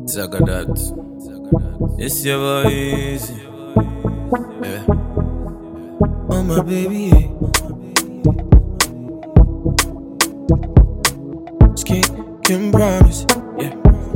Zagadat. It's your boy Easy. Yeah. Oh my baby, yeah. Can promise, yeah.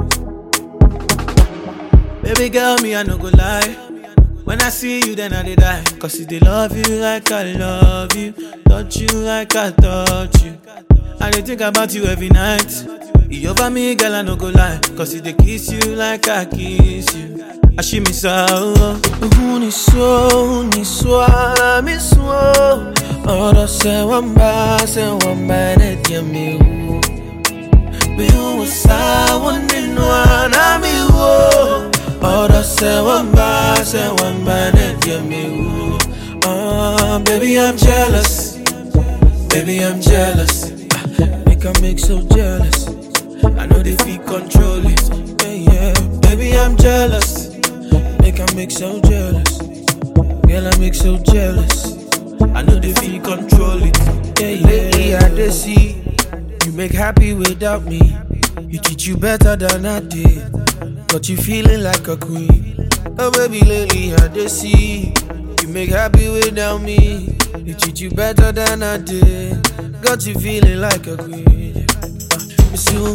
Baby girl, me I no go lie. When I see you, then I dey die. Cause if they love you like I love you, touch you like I touch you, I dey think about you every night. You over me, girl, I no go lie. Cause if they kiss you like I kiss you, I she miss out. Ni so, I miss one. Ora se wamba, ne diami. Me usa wani nwana mi wo. Ora se wamba, ne diami. Baby, I'm jealous. Baby, I'm jealous. Make I make so jealous. I know they feel control it. Yeah. Baby, I'm jealous. Make I make so jealous. Girl, I make so jealous. I know they feel control it. Yeah. Lately I dey see you make happy without me. You treat you better than I did. Got you feeling like a queen. Oh baby, lately I dey see you make happy without me. You treat you better than I did. Got you feeling like a queen. Miss you,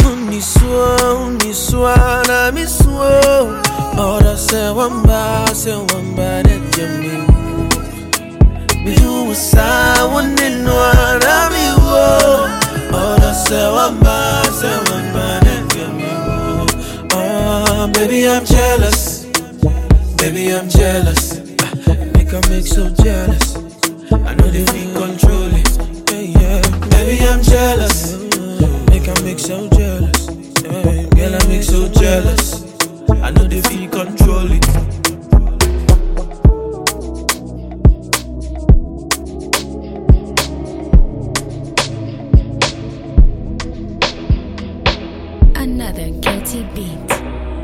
I miss you. Ora se wamba, ne diami. Me usa wani nwana mi wo. Ora se wamba, ne diami. Baby, I'm jealous. Baby, I'm jealous. Make I make so jealous. I know they feel control it. Yeah. Baby, I'm jealous. Make I make so jealous. Yeah. Girl, I make so jealous. I know they feel control it. Another guilty beat.